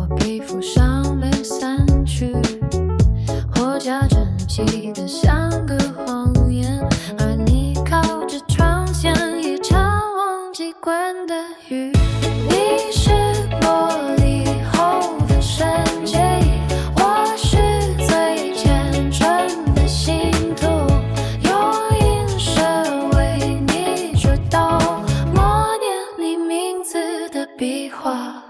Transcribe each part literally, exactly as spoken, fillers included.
皮肤上被散去，或假真记得像个谎言，而你靠着窗前一场忘记关的雨。你是玻璃后的世界，我是最虔诚的信徒，用银色为你主导，默念你名字的笔画。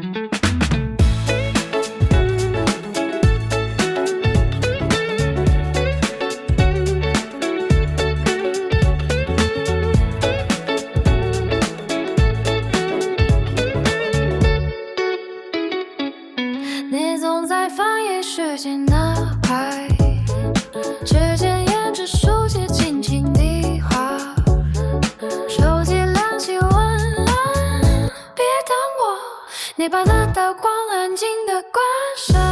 你总在翻页时间那排，指尖沿着书写轻轻地画，手机亮起晚安，别等我，你把那道光安静地关上。